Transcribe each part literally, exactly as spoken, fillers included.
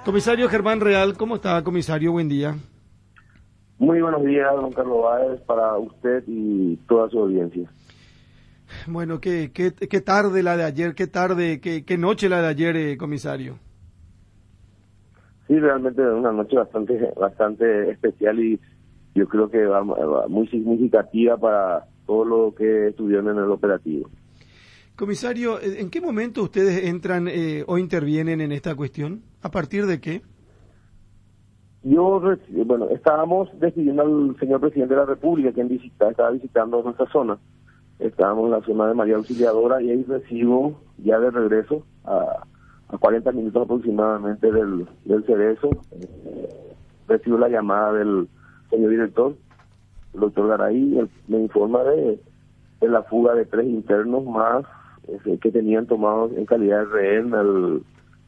Comisario Germán Real, ¿cómo está, comisario? Buen día. Muy buenos días, don Carlos Báez, para usted y toda su audiencia. Bueno, qué, qué, qué tarde la de ayer, qué tarde, qué, qué noche la de ayer, eh, comisario. Sí, realmente una noche bastante bastante especial y yo creo que va, va muy significativa para todo lo que estuvieron en el operativo. Comisario, ¿en qué momento ustedes entran eh, o intervienen en esta cuestión? ¿A partir de qué? Yo, bueno, estábamos despidiendo al señor presidente de la República, quien visita, estaba visitando nuestra zona. Estábamos en la zona de María Auxiliadora y ahí recibo, ya de regreso, a, a cuarenta minutos aproximadamente del, del Cerezo, eh, recibo la llamada del señor director, el doctor Garay, él me informa de, de la fuga de tres internos más eh, que tenían tomados en calidad de rehén al,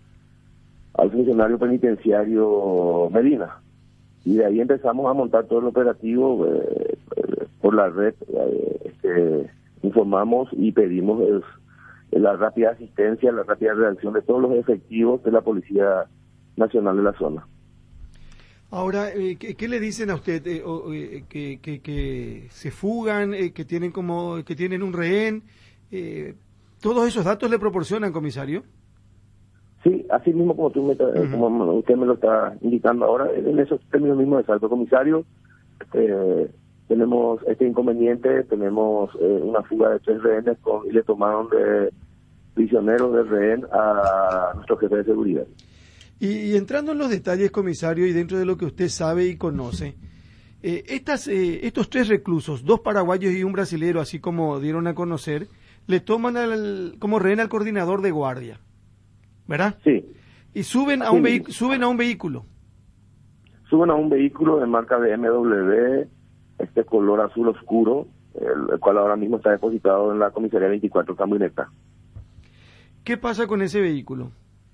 al funcionario penitenciario Medina. Y de ahí empezamos a montar todo el operativo eh, eh, por la red, eh, este, informamos y pedimos el, la rápida asistencia, la rápida reacción de todos los efectivos de la Policía Nacional de la zona. Ahora, eh, ¿qué, ¿qué le dicen a usted? Eh, o, eh, que, que, que se fugan, eh, que tienen como que tienen un rehén. Eh, ¿Todos esos datos le proporcionan, comisario? Sí, así mismo como, tú me, uh-huh. como usted me lo está indicando ahora, en esos términos mismos de salto, comisario, eh, tenemos este inconveniente, tenemos eh, una fuga de tres rehenes con, y le tomaron de prisioneros de rehén a nuestro jefe de seguridad. Y, y entrando en los detalles, comisario, y dentro de lo que usted sabe y conoce, eh, estas, eh, estos tres reclusos, dos paraguayos y un brasilero, así como dieron a conocer, le toman al, como rehén al coordinador de guardia, ¿verdad? Sí. Y suben a un vehic- suben a un vehículo. Suben a un vehículo de marca B M W, este color azul oscuro, el, el cual ahora mismo está depositado en la comisaría veinticuatro camioneta. ¿Qué pasa con ese vehículo?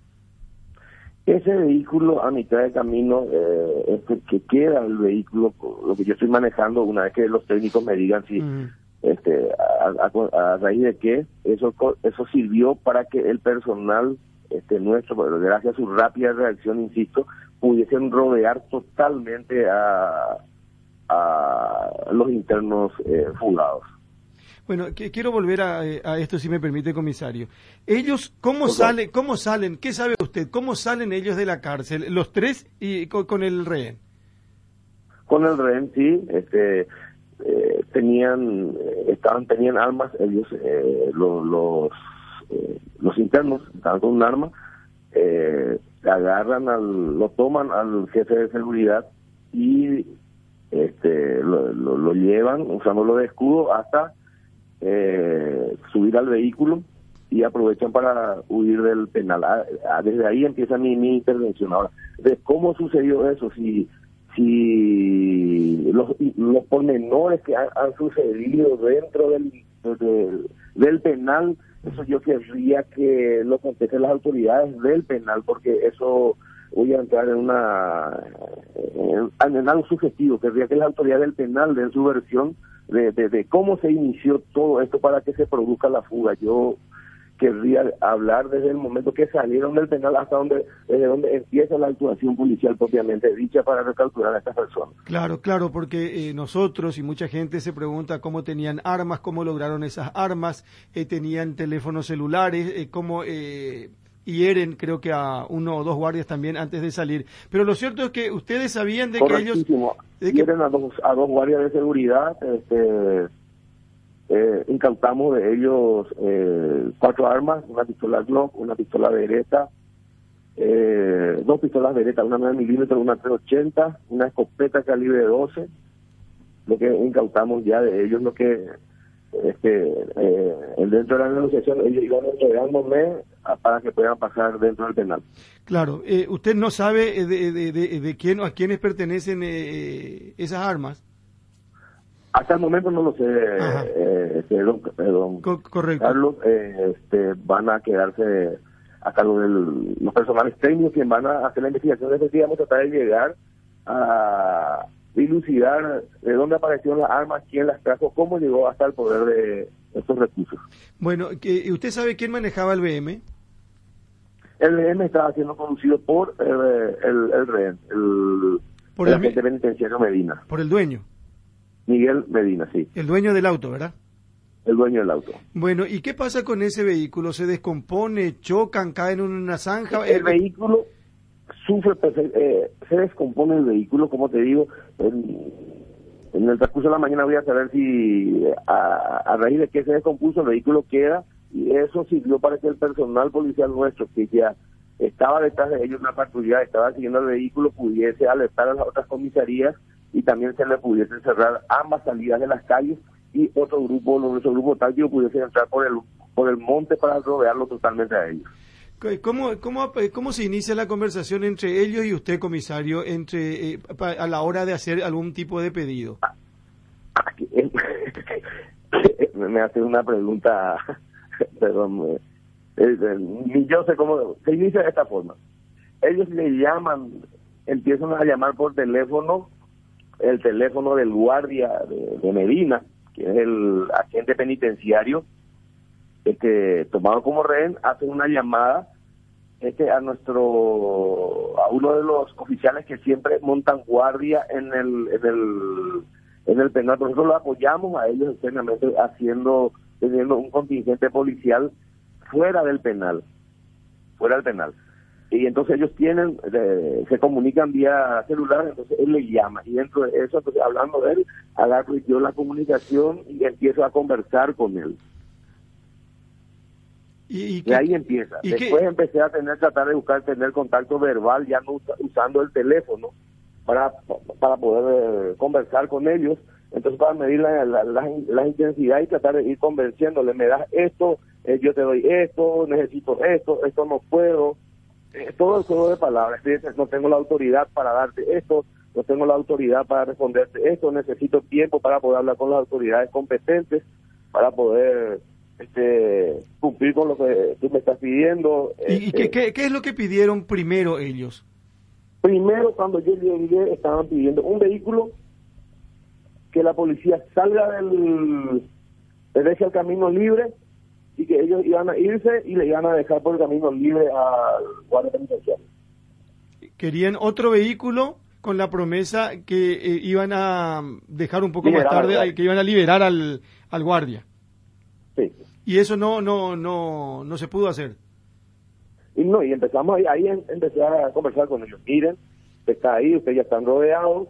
Ese vehículo a mitad de camino, eh, es que, que queda el vehículo, lo que yo estoy manejando, una vez que los técnicos me digan si, uh-huh. este, a, a, a raíz de qué, eso, eso sirvió para que el personal este nuestro, gracias a su rápida reacción, insisto, pudiesen rodear totalmente a, a los internos eh, fugados. Bueno, que, quiero volver a, a esto, si me permite, comisario. Ellos, ¿cómo okay. salen? ¿Cómo salen? ¿Qué sabe usted? ¿Cómo salen ellos de la cárcel? Los tres y con, con el rehén. Con el rehén, sí. Este, eh, tenían, estaban, tenían armas. Ellos, eh, los, los, eh, los internos, estaban con un arma. Eh, agarran al, lo toman al jefe de seguridad y, este, lo, lo, lo llevan usándolo de escudo hasta Eh, subir al vehículo y aprovechan para huir del penal. Ah, desde ahí empieza mi, mi intervención. Ahora, de cómo sucedió eso, si si los, los pormenores que han, han sucedido dentro del, del, del penal, eso yo querría que lo contesten las autoridades del penal, porque eso voy a entrar en una en, en algo sugestivo. Querría que las autoridades del penal den su versión De, de, de cómo se inició todo esto para que se produzca la fuga. Yo querría hablar desde el momento que salieron del penal hasta donde desde donde empieza la actuación policial propiamente dicha para recapturar a estas personas. Claro, claro, porque eh, nosotros y mucha gente se pregunta cómo tenían armas, cómo lograron esas armas, eh, tenían teléfonos celulares, eh, cómo eh, hieren, creo que a uno o dos guardias también antes de salir. Pero lo cierto es que ustedes sabían de que ellos... De que... hieren a dos, a dos guardias de seguridad, este, eh, incautamos de ellos eh, cuatro armas, una pistola Glock, una pistola Beretta, eh, dos pistolas Beretta, una nueve milímetros, una tres ochenta, una escopeta calibre doce, lo que incautamos ya de ellos, lo que... Este, eh, dentro de la negociación ellos iban entregándome para que puedan pasar dentro del penal. Claro, eh, usted no sabe de, de, de, de quién o a quiénes pertenecen eh, esas armas. Hasta el momento no lo sé, eh, este, don, don Co- correcto. Carlos, eh, este, van a quedarse a cargo de los personales técnicos que van a hacer la investigación. Efectivamente, tratar de llegar a dilucidar de dónde aparecieron las armas, quién las trajo, cómo llegó hasta el poder de estos recursos. Bueno, que, ¿usted sabe quién manejaba el B M? El rehén estaba siendo conducido por eh, el, el rehén, el, por el el agente penitenciario Medina. Por el dueño. Miguel Medina, sí. El dueño del auto, ¿verdad? El dueño del auto. Bueno, ¿y qué pasa con ese vehículo? ¿Se descompone, chocan, caen en una zanja? El vehículo sufre, eh, se descompone el vehículo, como te digo, en, en el transcurso de la mañana voy a saber si a, a raíz de que se descompuso el vehículo queda, y eso sirvió para que el personal policial nuestro, que ya estaba detrás de ellos, una patrulla, estaba siguiendo el vehículo, pudiese alertar a las otras comisarías y también se le pudiese cerrar ambas salidas de las calles, y otro grupo, nuestro grupo táctico, pudiese entrar por el por el monte para rodearlo totalmente a ellos. ¿Cómo, cómo, ¿Cómo se inicia la conversación entre ellos y usted, comisario, entre eh, a la hora de hacer algún tipo de pedido? Me hace una pregunta, perdón, eh, yo sé cómo, se inicia de esta forma. Ellos le llaman, empiezan a llamar por teléfono, el teléfono del guardia de, de Medina, que es el agente penitenciario, este, tomado como rehén, hace una llamada este, a nuestro, a uno de los oficiales que siempre montan guardia en el, en el, en el penal. Nosotros lo apoyamos a ellos externamente haciendo, teniendo un contingente policial fuera del penal, fuera del penal. Y entonces ellos tienen, eh, se comunican vía celular, entonces él le llama, y dentro de eso, entonces, hablando de él, agarro yo la comunicación y empiezo a conversar con él. Y, y, y ahí empieza. ¿y Después qué? empecé a tener, tratar de buscar, tener contacto verbal, ya no usa, usando el teléfono, para, para poder eh, conversar con ellos. Entonces, para medir la, la, la, la intensidad y tratar de ir convenciéndole, me das esto, eh, yo te doy esto, necesito esto, esto no puedo. Todo el juego de palabras, no tengo la autoridad para darte esto, no tengo la autoridad para responderte esto, necesito tiempo para poder hablar con las autoridades competentes, para poder este, cumplir con lo que tú me estás pidiendo. ¿Y, este, y qué, qué, qué es lo que pidieron primero ellos? Primero, cuando yo llegué, estaban pidiendo un vehículo, que la policía salga del, le deje el camino libre, y que ellos iban a irse y le iban a dejar por el camino libre al guardia penitenciario. Querían otro vehículo con la promesa que eh, iban a dejar un poco Liberar más tarde, que iban a liberar al, al guardia. Sí. Y eso no no no no se pudo hacer. Y no, y empezamos ahí, ahí empecé a conversar con ellos. Miren, usted está ahí, ustedes ya están rodeados.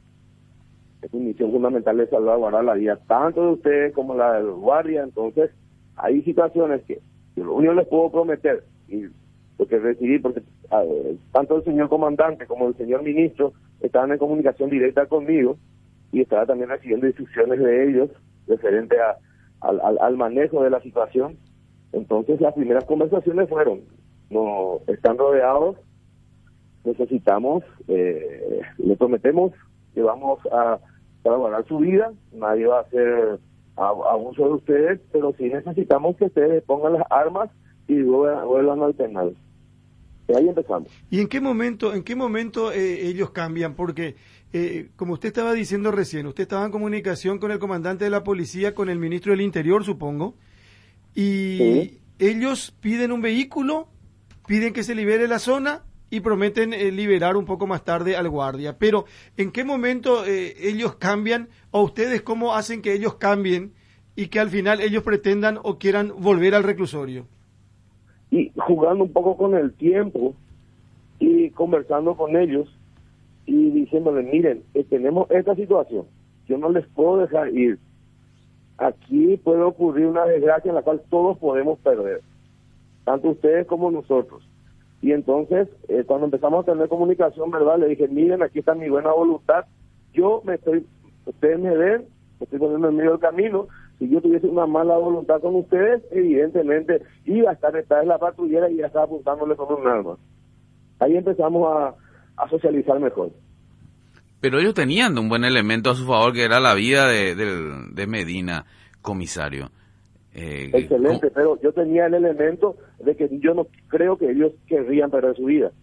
Es una misión fundamental de salvaguardar la vida tanto de ustedes como la del guardia. Entonces, hay situaciones que yo lo único les puedo prometer, y porque recibí, porque eh, tanto el señor comandante como el señor ministro estaban en comunicación directa conmigo, y estaba también recibiendo instrucciones de ellos referente a, al, al, al manejo de la situación. Entonces las primeras conversaciones fueron, no están rodeados, necesitamos, eh, le prometemos que vamos a salvaguardar su vida, nadie va a hacer abuso de ustedes, pero sí necesitamos que ustedes pongan las armas y vuelvan, vuelvan al penal. Y ahí empezamos. ¿Y en qué momento, en qué momento eh, ellos cambian? Porque, eh, como usted estaba diciendo recién, usted estaba en comunicación con el comandante de la policía, con el ministro del Interior, supongo, y sí. Ellos piden un vehículo, piden que se libere la zona y prometen eh, liberar un poco más tarde al guardia. Pero, ¿en qué momento eh, ellos cambian, o ustedes cómo hacen que ellos cambien y que al final ellos pretendan o quieran volver al reclusorio? Y jugando un poco con el tiempo y conversando con ellos y diciéndoles, miren, eh, tenemos esta situación, yo no les puedo dejar ir. Aquí puede ocurrir una desgracia en la cual todos podemos perder, tanto ustedes como nosotros. Y entonces, eh, cuando empezamos a tener comunicación, ¿verdad? Le dije, miren, aquí está mi buena voluntad. Yo me estoy, ustedes me ven, me estoy poniendo en medio del camino. Si yo tuviese una mala voluntad con ustedes, evidentemente iba a estar detrás de la patrullera y ya estaba apuntándole con un arma. Ahí empezamos a, a socializar mejor. Pero ellos tenían un buen elemento a su favor, que era la vida de, de, de Medina, comisario. Eh, Excelente, ¿cómo? Pero yo tenía el elemento de que yo no creo que ellos querrían perder su vida.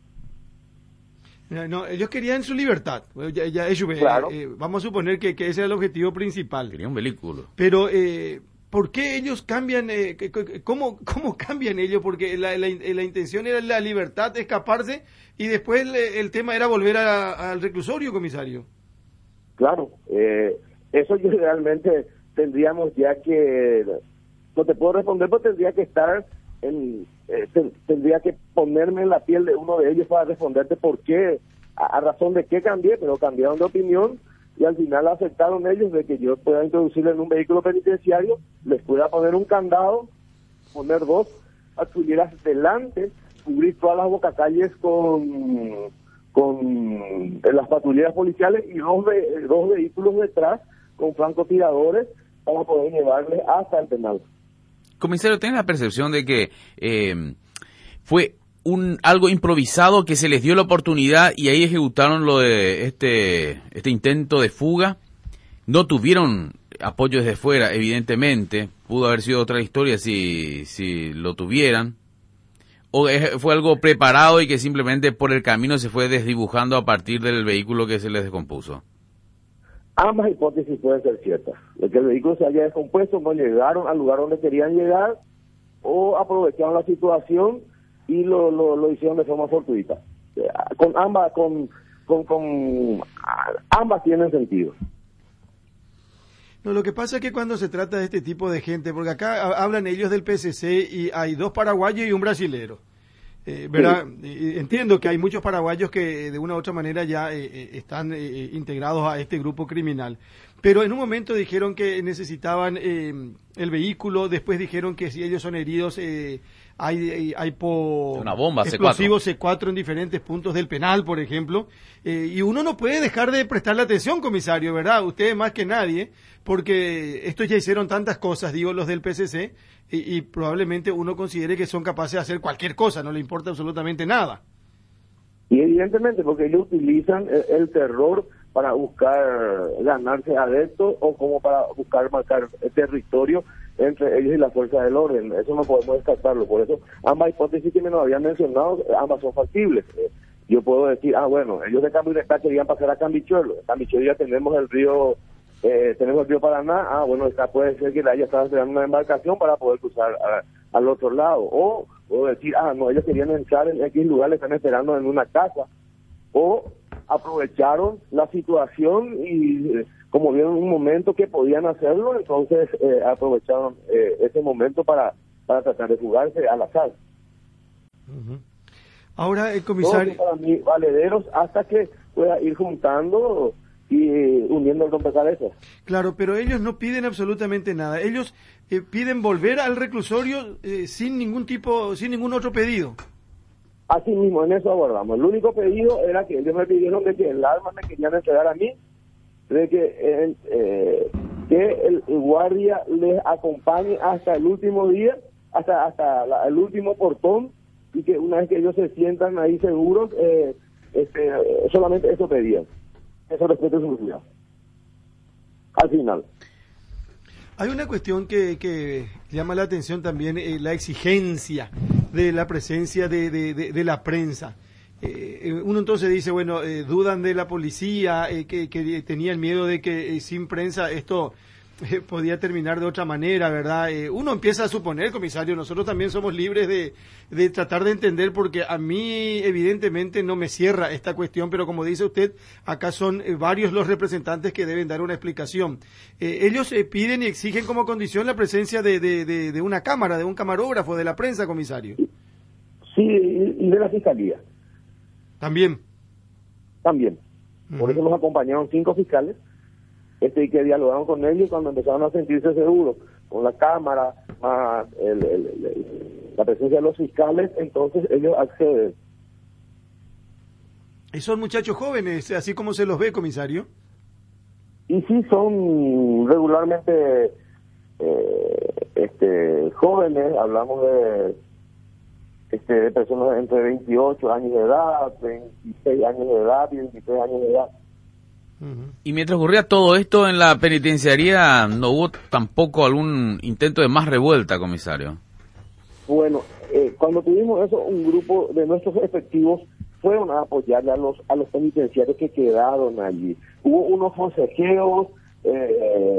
No, ellos querían su libertad. Ya, ya, ellos, claro. eh, eh, vamos a suponer que, que ese era el objetivo principal. Quería un vehículo. Pero, eh, ¿por qué ellos cambian? Eh, ¿cómo, ¿Cómo cambian ellos? Porque la, la, la intención era la libertad de escaparse y después el, el tema era volver a, al reclusorio, comisario. Claro, eh, eso yo realmente tendríamos ya que, no te puedo responder, pero tendría que estar, en, eh, ten, tendría que ponerme en la piel de uno de ellos para responderte por qué, a, a razón de qué cambié, pero cambiaron de opinión y al final aceptaron ellos de que yo pueda introducirle en un vehículo penitenciario, les pueda poner un candado, poner dos patrulleras delante, cubrir todas las bocacalles con... con las patrulleras policiales y dos, ve, dos vehículos detrás con francotiradores para poder llevarles hasta el penal. Comisario, ¿tiene la percepción de que eh, fue un algo improvisado, que se les dio la oportunidad y ahí ejecutaron lo de este este intento de fuga? No tuvieron apoyo desde fuera, evidentemente. Pudo haber sido otra historia si, si lo tuvieran. ¿O fue algo preparado y que simplemente por el camino se fue desdibujando a partir del vehículo que se les descompuso? Ambas hipótesis pueden ser ciertas. De que el vehículo se haya descompuesto, no llegaron al lugar donde querían llegar, o aprovecharon la situación y lo, lo, lo hicieron de forma fortuita. Con ambas, con, con, con ambas tienen sentido. No, lo que pasa es que cuando se trata de este tipo de gente, porque acá hablan ellos del P C C y hay dos paraguayos y un brasilero, eh, ¿verdad? Sí. Entiendo que hay muchos paraguayos que de una u otra manera ya eh, están eh, integrados a este grupo criminal, pero en un momento dijeron que necesitaban eh, el vehículo, después dijeron que si ellos son heridos eh, hay, hay, hay po una bomba explosivos C cuatro en diferentes puntos del penal, por ejemplo, eh, y uno no puede dejar de prestarle atención, comisario, ¿verdad? Ustedes más que nadie, porque estos ya hicieron tantas cosas, digo, los del P C C, y, y probablemente uno considere que son capaces de hacer cualquier cosa, no le importa absolutamente nada. Y evidentemente, porque ellos utilizan el, el terror para buscar ganarse adeptos o como para buscar marcar territorio entre ellos y la fuerza del orden. Eso no podemos descartarlo. Por eso, ambas hipótesis que me nos habían mencionado, ambas son factibles. Yo puedo decir, ah, bueno, ellos de Cambio y Rescate querían pasar a Cambichuelo. En Cambichuelo ya tenemos el río, eh, tenemos el río Paraná. Ah, bueno, esta puede ser que la haya estado esperando una embarcación para poder cruzar a, al otro lado. O puedo decir, ah, no, ellos querían entrar en X lugar, le están esperando en una casa. O aprovecharon la situación y eh, como vieron un momento que podían hacerlo, entonces eh, aprovecharon eh, ese momento para, para tratar de fugarse al azar. Uh-huh. Ahora el comisario... Todos para mí valederos hasta que pueda ir juntando y eh, uniendo el rompecabezas. Claro, pero ellos no piden absolutamente nada. Ellos eh, piden volver al reclusorio eh, sin ningún tipo, sin ningún otro pedido. Así mismo, en eso abordamos. El único pedido era que ellos me pidieron de que el arma me querían entregar a mí, de que, eh, eh, que el, el guardia les acompañe hasta el último día, hasta hasta la, el último portón, y que una vez que ellos se sientan ahí seguros, eh, este, solamente eso pedían. Eso respeto su seguridad. Al final. Hay una cuestión que, que llama la atención también, eh, la exigencia de la presencia de, de, de, de la prensa. Eh, uno entonces dice, bueno, eh, dudan de la policía, eh, que, que tenían miedo de que eh, sin prensa esto eh, podía terminar de otra manera, ¿verdad? Eh, uno empieza a suponer, comisario, nosotros también somos libres de, de tratar de entender, porque a mí evidentemente no me cierra esta cuestión, pero como dice usted, acá son eh, varios los representantes que deben dar una explicación. Eh, ellos eh, piden y exigen como condición la presencia de, de, de, de una cámara, de un camarógrafo, de la prensa, comisario. Sí, y de la fiscalía. También. También. Uh-huh. Por eso nos acompañaron cinco fiscales este, y que dialogaron con ellos cuando empezaron a sentirse seguros, con la cámara, más el, el, el, el, la presencia de los fiscales, entonces ellos acceden. ¿Y son muchachos jóvenes, así como se los ve, comisario? Y sí, son regularmente eh, este, jóvenes, hablamos de... Este, de personas entre veintiocho años de edad, veintiséis años de edad y veintitrés años de edad. Uh-huh. Y mientras ocurría todo esto en la penitenciaría, ¿no hubo tampoco algún intento de más revuelta, comisario? Bueno, eh, cuando tuvimos eso, un grupo de nuestros efectivos fueron a apoyarle a los a los penitenciarios que quedaron allí. Hubo unos forcejeos, eh,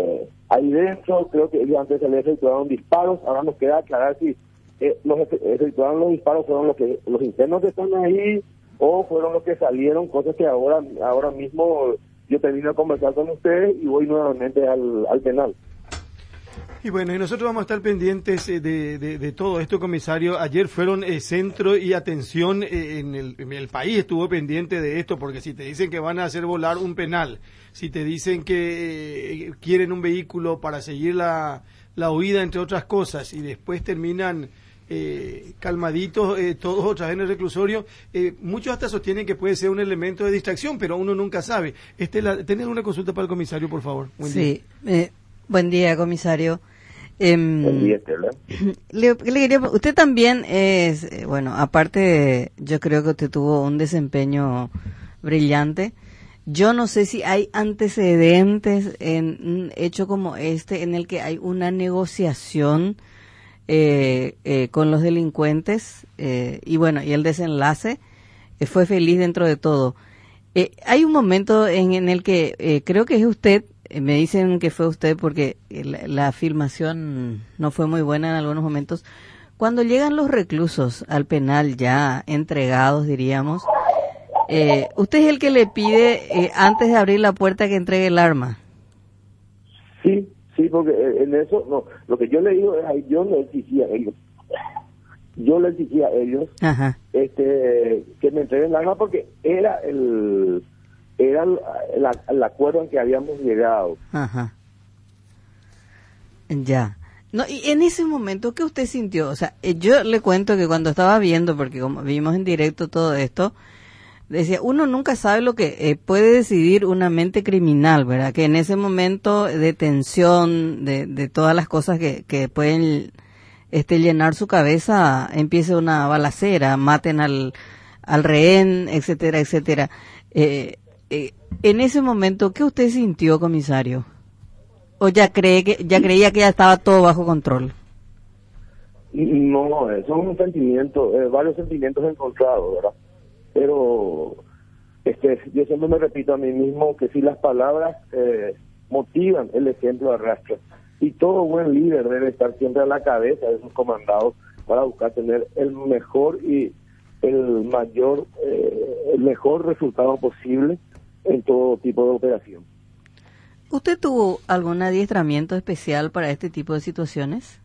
Ahí dentro creo que ellos antes se les efectuaron disparos, ahora nos queda aclarar si eh, los efectuaron los disparos fueron los que los internos que están ahí o fueron los que salieron, cosas que ahora ahora mismo yo termino de conversar con ustedes y voy nuevamente al, al penal. Y bueno, y nosotros vamos a estar pendientes de, de, de todo esto, comisario. Ayer fueron eh, centro y atención eh, en, el, en el país, estuvo pendiente de esto, porque si te dicen que van a hacer volar un penal, si te dicen que eh, quieren un vehículo para seguir la, la huida, entre otras cosas, y después terminan eh, calmaditos eh, todos otra vez en el reclusorio, eh, muchos hasta sostienen que puede ser un elemento de distracción, pero uno nunca sabe. Este, la, ¿Tener una consulta para el comisario, por favor? Buen sí, día. Eh, buen día, comisario. Eh, le, le quería, usted también es, eh, bueno, aparte, de, yo creo que usted tuvo un desempeño brillante. Yo no sé si hay antecedentes en un hecho como este en el que hay una negociación eh, eh, con los delincuentes eh, y bueno, y el desenlace eh, fue feliz dentro de todo. Eh, hay un momento en, en el que eh, creo que es usted. Me dicen que fue usted porque la, la filmación no fue muy buena en algunos momentos. Cuando llegan los reclusos al penal ya entregados, diríamos, eh, usted es el que le pide eh, antes de abrir la puerta que entregue el arma. Sí, sí, porque en eso, no, lo que yo le digo es, yo le exigía a ellos, yo le exigía a ellos, Ajá. este, que me entreguen el arma porque era el... era el, el, el acuerdo en que habíamos llegado. Ajá. Ya. No, y en ese momento, ¿qué usted sintió? O sea, yo le cuento que cuando estaba viendo, porque como vimos en directo todo esto, decía, uno nunca sabe lo que eh, puede decidir una mente criminal, ¿verdad? Que en ese momento de tensión, de, de todas las cosas que, que pueden este, llenar su cabeza, empiece una balacera, maten al, al rehén, etcétera, etcétera. Eh, Eh, en ese momento, ¿qué usted sintió, comisario? ¿O ya cree que ya creía que ya estaba todo bajo control? No, son un sentimiento, eh, varios sentimientos encontrados, ¿verdad? Pero este, yo siempre me repito a mí mismo que si las palabras eh, motivan, el ejemplo arrastra. Y todo buen líder debe estar siempre a la cabeza de sus comandados para buscar tener el mejor y el mayor, eh, el mejor resultado posible en todo tipo de operación. ¿Usted tuvo algún adiestramiento especial para este tipo de situaciones?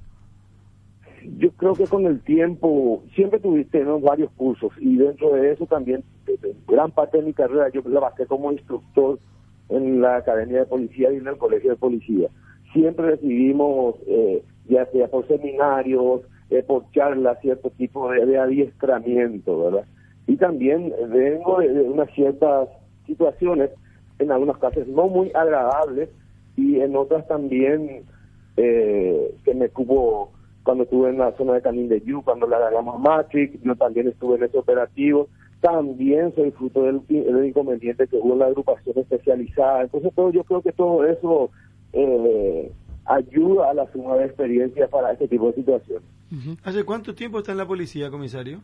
Yo creo que con el tiempo siempre tuviste ¿no? varios cursos y dentro de eso también gran parte de mi carrera yo la basé como instructor en la Academia de Policía y en el Colegio de Policía. Siempre recibimos, eh, ya sea por seminarios, eh, por charlas, cierto tipo de, de adiestramiento, ¿verdad? Y también vengo de, de unas ciertas situaciones, en algunos casos no muy agradables y en otras también eh, que me cubo cuando estuve en la zona de Canindeyú, cuando le agarramos Matrix, yo también estuve en ese operativo, también soy fruto del, del inconveniente que hubo en la agrupación especializada. Entonces todo, yo creo que todo eso eh, ayuda a la suma de experiencia para este tipo de situaciones. Uh-huh. ¿Hace cuánto tiempo está en la policía, comisario?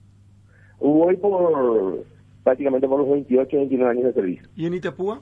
Voy por prácticamente por los veintiocho, veintinueve años de servicio. ¿Y en Itapúa?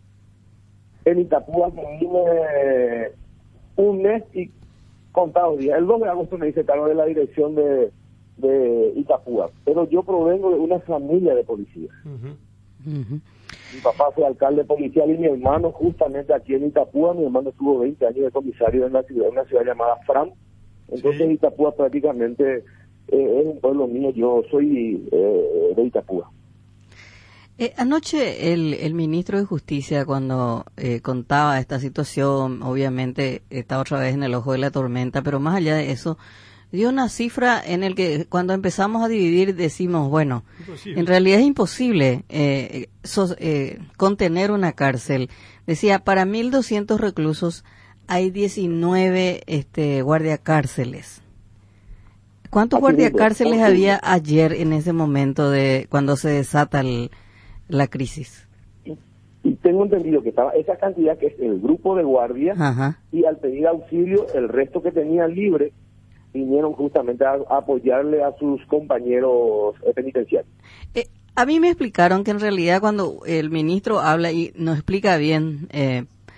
En Itapúa vine un mes y contados días. El dos de agosto me hice cargo de la dirección de, de Itapúa, pero yo provengo de una familia de policías. Uh-huh. Uh-huh. Mi papá fue alcalde policial y mi hermano justamente aquí en Itapúa, mi hermano tuvo veinte años de comisario en la ciudad, una ciudad llamada Fran. Entonces sí. Itapúa prácticamente eh, es un pueblo mío, yo soy eh, de Itapúa. Eh, anoche el, el ministro de Justicia, cuando eh, contaba esta situación, obviamente está otra vez en el ojo de la tormenta, pero más allá de eso, dio una cifra en el que cuando empezamos a dividir decimos, bueno, imposible. En realidad es imposible eh, so, eh, contener una cárcel. Decía, para mil doscientos reclusos hay diecinueve este, guardiacárceles. ¿Cuántos guardiacárceles había ayer en ese momento de cuando se desata el la crisis? Y, y tengo entendido que estaba esa cantidad que es el grupo de guardias. Ajá. Y al pedir auxilio el resto que tenían libre vinieron justamente a, a apoyarle a sus compañeros penitenciarios. Eh, a mí me explicaron que en realidad cuando el ministro habla y nos explica bien, eh,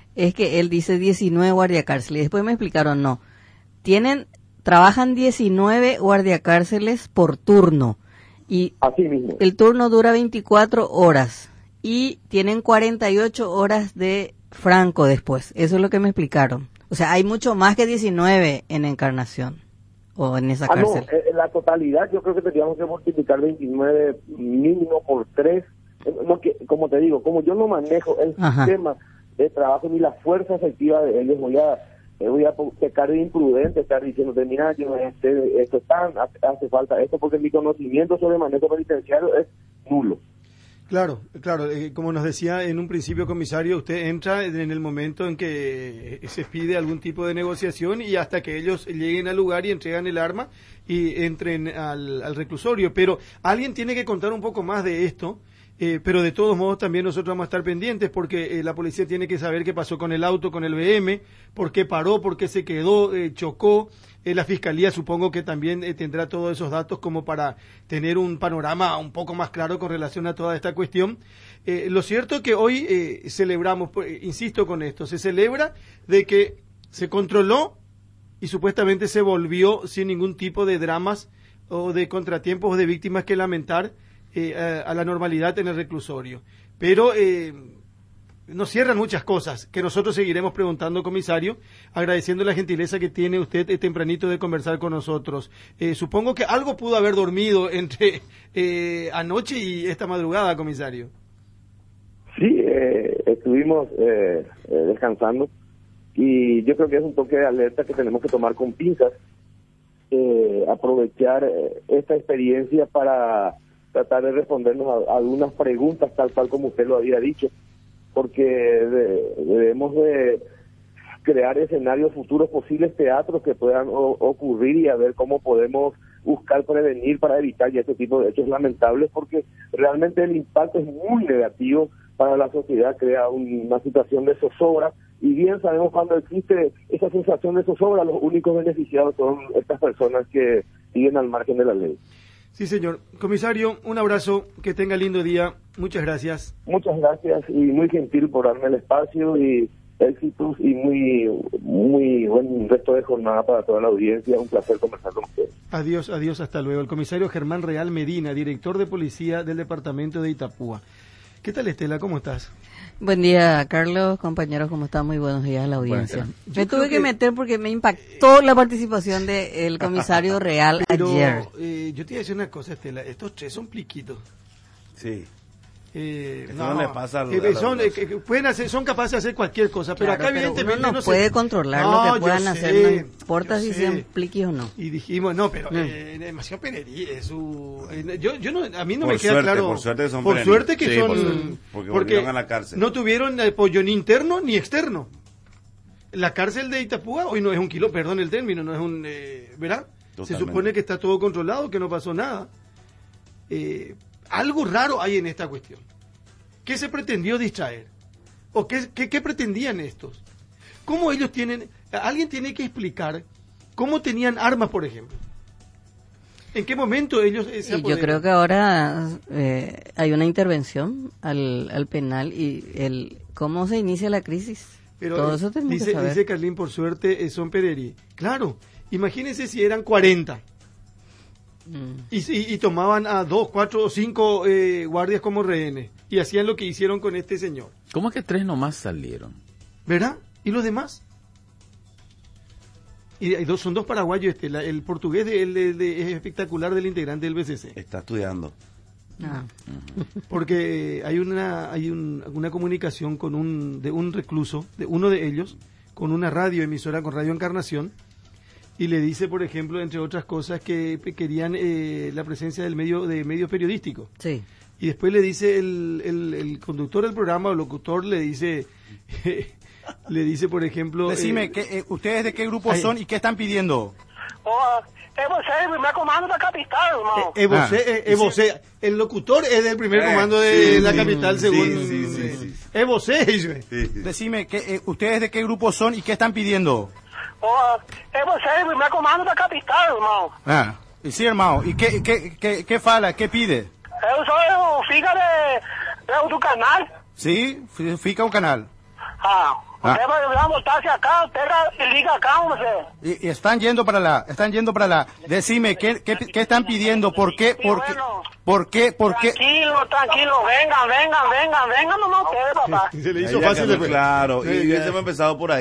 es que él dice diecinueve guardiacárceles. Y después me explicaron, no. Tienen, trabajan diecinueve guardiacárceles por turno. Y así mismo. El turno dura veinticuatro horas. Y tienen cuarenta y ocho horas de franco después. Eso es lo que me explicaron. O sea, hay mucho más que diecinueve en Encarnación. O en esa ah, cárcel. No, en la totalidad yo creo que tendríamos que multiplicar veintinueve mínimo por tres. No, que, como te digo, como yo no manejo el Ajá. sistema de trabajo ni la fuerza efectiva de ellos, voy a voy a pecar de imprudente, estar diciendo, mira, yo este, esto está, hace falta esto, porque mi conocimiento sobre manejo penitenciario es nulo. Claro, claro, eh, como nos decía en un principio, comisario, usted entra en el momento en que se pide algún tipo de negociación y hasta que ellos lleguen al lugar y entregan el arma y entren al, al reclusorio. Pero alguien tiene que contar un poco más de esto, eh, pero de todos modos también nosotros vamos a estar pendientes porque eh, la policía tiene que saber qué pasó con el auto, con el B M, por qué paró, por qué se quedó, eh, chocó. Eh, la Fiscalía supongo que también eh, tendrá todos esos datos como para tener un panorama un poco más claro con relación a toda esta cuestión. Eh, lo cierto es que hoy eh, celebramos, pues, insisto con esto, se celebra de que se controló y supuestamente se volvió sin ningún tipo de dramas o de contratiempos o de víctimas que lamentar eh, a, a la normalidad en el reclusorio. Pero eh, nos cierran muchas cosas que nosotros seguiremos preguntando, comisario, agradeciendo la gentileza que tiene usted eh, tempranito de conversar con nosotros. Eh, supongo que algo pudo haber dormido entre eh, anoche y esta madrugada, comisario. Sí, eh, estuvimos eh, eh, descansando y yo creo que es un toque de alerta que tenemos que tomar con pinzas, eh, aprovechar eh, esta experiencia para tratar de respondernos a, a algunas preguntas tal cual como usted lo había dicho, porque de, debemos de crear escenarios futuros posibles, teatros que puedan o, ocurrir y a ver cómo podemos buscar prevenir para evitar ya este tipo de hechos lamentables, porque realmente el impacto es muy negativo para la sociedad, crea un, una situación de zozobra, y bien sabemos cuando existe esa sensación de zozobra, los únicos beneficiados son estas personas que siguen al margen de la ley. Sí, señor. Comisario, un abrazo, que tenga lindo día. Muchas gracias. Muchas gracias y muy gentil por darme el espacio y éxitos y muy muy buen resto de jornada para toda la audiencia. Un placer conversar con ustedes. Adiós, adiós, hasta luego. El comisario Germán Real Medina, director de policía del departamento de Itapúa. ¿Qué tal, Estela? ¿Cómo estás? Buen día, Carlos, compañeros, ¿cómo están? Muy buenos días a la audiencia. Bueno, me tuve que, que meter porque me impactó eh, la participación del comisario Real pero, ayer. Eh, yo te iba a decir una cosa, Estela, estos tres son pliquitos. Sí. Eh, Eso no, no le pasa a los, eh, son, eh, pueden hacer, son capaces de hacer cualquier cosa, pero claro, acá pero evidentemente uno no, no puede se... controlar no, lo que puedan sé, hacer, no importa si sé. sean pliquis o no. Y dijimos, no, pero no. Eh, demasiado penería, su, eh, yo, yo no, a mí no por me queda suerte, claro. Por suerte que son Por penería. suerte que sí, son, por suerte, porque, porque a la cárcel. No tuvieron apoyo ni interno ni externo. La cárcel de Itapúa hoy no es un kilo, perdón el término, no es un, eh, ¿verdad? Totalmente. Se supone que está todo controlado, que no pasó nada. Eh, algo raro hay en esta cuestión. ¿Qué se pretendió distraer? ¿O qué, qué, qué pretendían estos? ¿Cómo ellos tienen... Alguien tiene que explicar cómo tenían armas, por ejemplo. ¿En qué momento ellos eh, se apoderaron? Yo creo que ahora eh, hay una intervención al, al penal y el cómo se inicia la crisis. Pero todo eh, eso tenemos dice, que saber. Dice Carlín, por suerte, eh, son pederí. Claro, imagínense si eran cuarenta. Y, y, y tomaban a dos, cuatro o cinco eh, guardias como rehenes y hacían lo que hicieron con este señor. ¿Cómo es que tres nomás salieron? ¿Verdad? ¿Y los demás? Y hay dos, son dos paraguayos. Este, la, el portugués de, el, de, de, es espectacular del integrante del B C C. Está estudiando. Ah. Porque hay una hay un, una comunicación con un de un recluso, de uno de ellos, con una radio emisora, con Radio Encarnación. Y le dice, por ejemplo, entre otras cosas, que querían eh, la presencia del medio de medios periodísticos. Sí. Y después le dice el, el, el conductor del programa o locutor, le dice, eh, le dice, por ejemplo... Decime, eh, ¿qué, eh, ¿ustedes de qué grupo ay, son y qué están pidiendo? Oh, es você, el primer comando de la capital, hermano. Es você, es você. El locutor es del primer comando de sí, la sí, capital, sí, según... Sí, sí, sí. Es você, sí, sí. Decime, ¿qué, eh, ¿ustedes de qué grupo son y qué están pidiendo? Oh, es você, el primer comando de la capital, hermano. Ah, sí, hermano. ¿Y qué, qué, qué, qué fala, qué pide? Eu sou o fica de, de, do canal. Sí, fica un canal. Ah, Ah. Usted va a montarse acá, usted liga acá, hombre. Y, y están yendo para la, están yendo para la, decime, ¿qué, qué, qué están pidiendo? ¿Por qué, Sí, por qué, bueno. por qué, por qué? Tranquilo, tranquilo, vengan, vengan, vengan, vengan nomás ustedes, papá. Se le hizo Ella fácil quedó de claro, Sí, y ya. hubiésemos empezado por ahí.